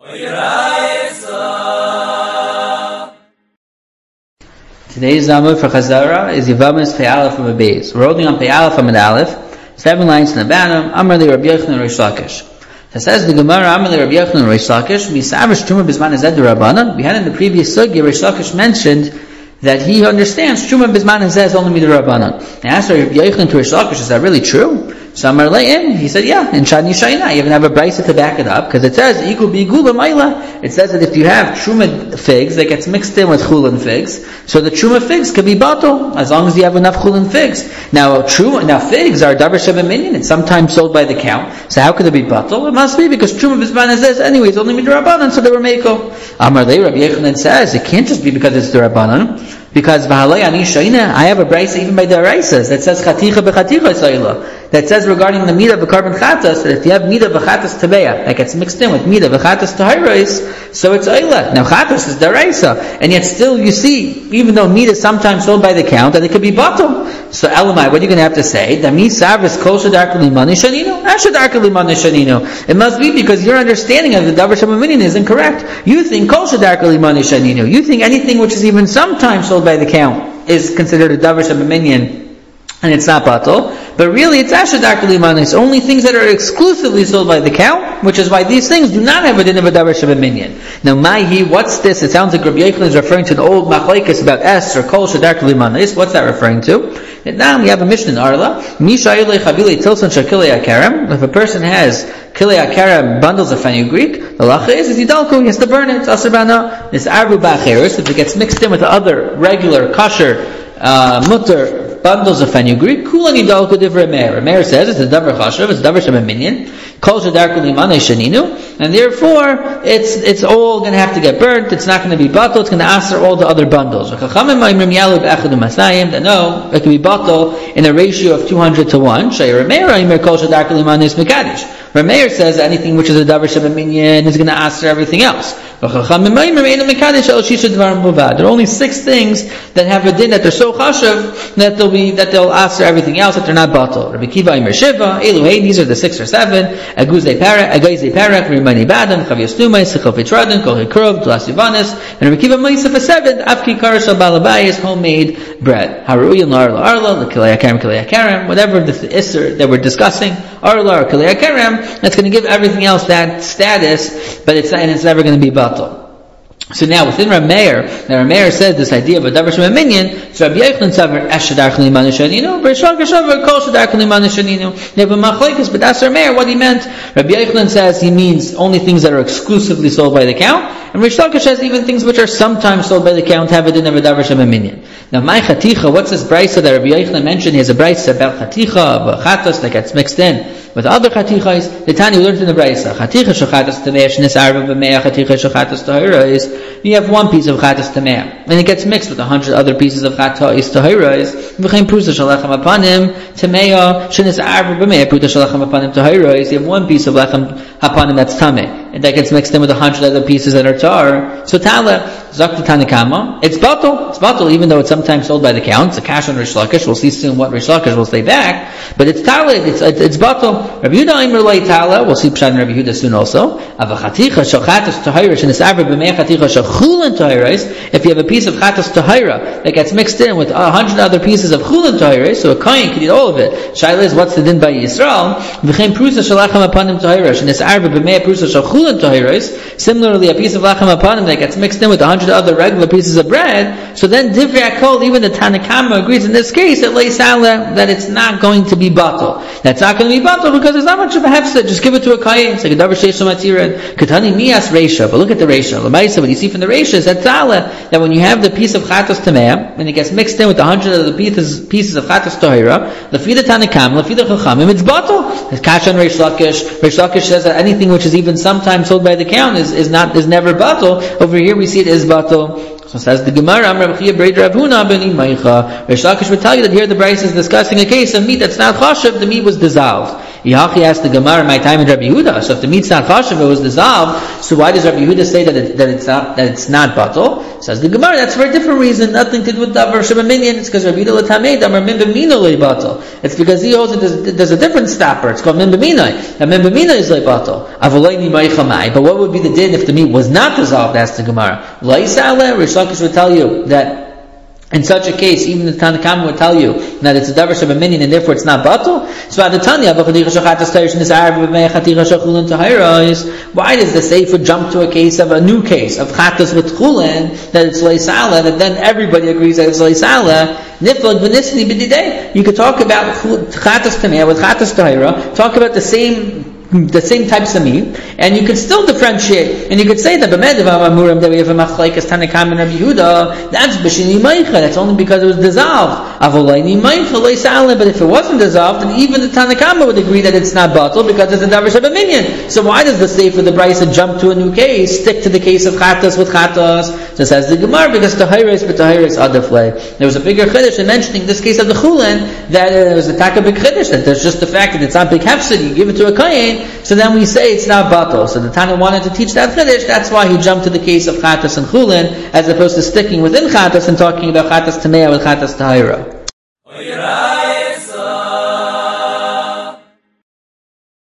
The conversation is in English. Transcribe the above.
Today's Amud for Chazara is Yevamos Pei Aleph from a base. We're holding on Pei Aleph from an Aleph, 7 lines in the bottom. Amar li Rabbi Yochanan Reish Lakish. So it says the Gemara, Amar li Rabbi Yochanan Reish Lakish, Misavish Truma Bizman Hazeh D'Rabbanan. We had in the previous sugya, Reish Lakish mentioned that he understands Truma Bizman Hazeh is only Midrabbanan. I asked Rabbi Yochanan to Reish Lakish, is that really true? So Amar le'im, he said, yeah, in Shad Yishayna, you even have a brisa to back it up, because it says, Iku b'igula ma'ila. It says that if you have Truma figs that gets mixed in with Chulin figs, so the Truma figs could be batal, as long as you have enough Chulin figs. Now figs are davar shebeminyan, it's sometimes sold by the count, so how could it be batal? It must be because Truma Bizman Hazeh anyway, it's only midrabbanan, so they were meiko. Amar le'im, Rabbi Yochanan says, it can't just be because it's d'Rabbanan, because I have a brisa even by the Raisas that says chaticha b'chaticha sayla, that says regarding the mida b'karban chatas, that if you have mida b'chatas tabeya that gets mixed in with mida b'chatas tahirais, so it's ayla. Now chatas is daraisa, and yet still you see, even though mida is sometimes sold by the count, that it could be batal. So elamai, what are you going to have to say? Dami savris kol shadarka limani shanino, ashadarka limani shanino. It must be because your understanding of the davar shemaminin is incorrect. You think kol shadarka limani shanino. You think anything which is even sometimes sold by the count is considered a davar shemaminin, and it's not batal, but really it's ashadar kaliman. It's only things that are exclusively sold by the count, which is why these things do not have a din of a davar shebeminyan. Now, maihi, what's this? It sounds like Rabbi Yochanan is referring to the old machlekes about es or kol shadar kaliman. What's that referring to? And now we have a Mishnah in Arla. Misha chavile tilson shakilei akarem. If a person has kilei akarem bundles of fenugreek, the lacha is yidalko. He has to burn it. Asarbana is arbu ba'acheres. If it gets mixed in with the other regular kosher mutter bundles of fenugreek, kulan yidalko divrei Meir. Meir says it's a davar chashav, it's a davar shebeminyan, kol shadarku limanei shaninu, and therefore it's all going to have to get burnt. It's not going to be batal. It's going to answer all the other bundles. That no, it can be batal in a ratio of 200 to 1. Rameir says anything which is a davar shebeminyan is going to answer everything else. There are only 6 things that have a din that they're so chashav that they'll answer everything else, that they're not batal. Rabbi Kiva Imer Shiva, Eluhei, these are the 6 or 7. Aguzei Parak, Rimani Badan, Chavias Numai, Sichel Petradin, Kol Hikrov, Dlas Yivanis, and Rabbi Kiva Maisa for 7, Afki Karasha Balabayas, homemade bread. Haruyan Arla, the Kilei Akarim, whatever the Isser that we're discussing, Arla or Kilei Akarim, that's going to give everything else that status, but it's never going to be batal. So now within Rameir says this idea of a davar shebeminyan. So Rabbi Yochanan saver eshadar k'limanu shaninu, Reish Lakish saver kol shadar k'limanu shaninu. They have a machlekes, but that's Rameir. What he meant, Rabbi Yochanan says he means only things that are exclusively sold by the count, and Reish Lakish says even things which are sometimes sold by the count have a din of a davar shebeminyan. Now my chaticha, what's this brisa that Rabbi Yochanan mentioned? He has a brisa about chaticha of chatas that gets mixed in with other chatichas. The Tani learned in the brisa, chaticha shechatas tamei shnis arba b'mei chaticha shechatas tahirais. You have one piece of chatas tamei, and it gets mixed with 100 other pieces of chatas tahirais. V'chein prusa shalachem apanim tamei shnis arba b'mei prusa shalachem apanim tahirais. You have one piece of lechem hapanim that's tamei, and that gets mixed in with 100 other pieces that are tar. So tala zakta tanakama, it's batal, even though it's sometimes sold by the count. It's a cash on Reish Lakish. We'll see soon what Reish Lakish will say back, but it's tala, it's batal. Rabbi Yehuda Imer Lei Tala, we'll see Pshat and Rabbi Yehuda soon also. Avachaticha shachatas tahira shenisarba b'mei chaticha shachulin tahirais. If you have a piece of chatas tahira that gets mixed in with 100 other pieces of chulin tahirais, so a kohen can eat all of it. Shaila is what's the din by Yisrael? V'chein prusa shalachem apanim tahira shenisarba b'mei prusa shachulin tahirais. Similarly, a piece of lachem apanim that gets mixed in with 100 other regular pieces of bread. So then divrei hakol, even the Tanakama agrees in this case that Lei Sala that it's not going to be batal. That's not going to be batal because there's not much of a hefsed. Just give it to a kayin. It's like a davar sheisham atirin. Katani mias reisha. But look at the reisha. L'maisa, what you see from the reisha is that when you have the piece of chatas tamei and it gets mixed in with 100 of the pieces of chatas tahira, lefida tanakam, lefida chachamim, it's batal. It's kasha on Reish Lakish. Reish Lakish says that anything which is even sometimes sold by the count is never batal. Over here we see it is batal. So says the Gemara, Rav Chia Brei Rav Huna ben Imaicha. Rish Lakish would tell you that here the Bryce is discussing a case of meat that's not chashav, the meat was dissolved. Yahachi asked the Gemara, my time in Rabbi Yehuda. So if the meat's not chashav, it was dissolved. So why does Rabbi Yehuda say that it's not batal? Says the Gemara, that's for a different reason. Nothing to do with davar shemaminian. It's because Rabbi Yehuda l'tamei damar min b'mina le batal. It's because he holds it. There's a different stopper. It's called min b'mina. And min b'mina is le batal. Avolaini ma'ichamai. But what would be the din if the meat was not dissolved? Asked the Gemara. La'isale. Rish Lakish would tell you that in such a case, even the Tanakam would tell you that it's a davar shebaminion and therefore it's not batal. So at the Tanya, why does the Sefer jump to a case of a new case of chatas with chulin that it's leisala, that then everybody agrees that it's leisala? Niflag v'nisni b'didei. You could talk about chatas tameh with chatas tahira, talk about the same types of meat, and you could still differentiate, and you could say that that we have a machlekes Tanakam and Rabbi Yehuda, that's b'shini meicha, that's only because it was dissolved. But if it wasn't dissolved, then even the Tanakam would agree that it's not batal because it's a davar shebaminion. So why does the Sefer the Brisa jump to a new case, stick to the case of chatas with chatas? So says the Gemara, because tahiris but tahiris adafle. There was a bigger chiddush in mentioning this case of the chulin, that there was a taka big chiddush, that there's just the fact that it's not big hefsid, you give it to a kohen, so then we say it's not batal. So the Tana wanted to teach that chiddush. That's why he jumped to the case of chatas and chulin, as opposed to sticking within chatas and talking about chatas tamei with chatas tahira.